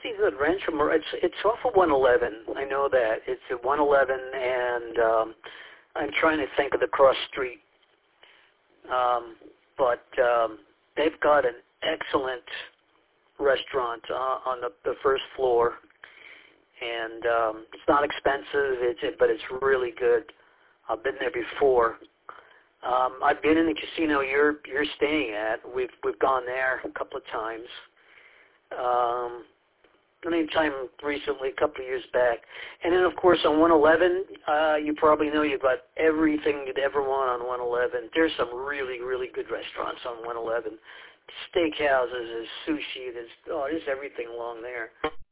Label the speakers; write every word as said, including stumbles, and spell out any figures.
Speaker 1: pretty good. Rancho Mirage. It's it's off of one eleven. I know that it's at one eleven, and um, I'm trying to think of the cross street. Um, but um, they've got an excellent restaurant uh, on the, the first floor, and um, it's not expensive. It's it, but it's really good. I've been there before. Um, I've been in the casino you're you're staying at. We've we've gone there a couple of times. Um, anytime recently, a couple of years back. And then, of course, on one eleven, uh, you probably know you've got everything you'd ever want on one eleven. There's some really, really good restaurants on one eleven. Steakhouses, there's sushi, there's, oh, there's everything along there.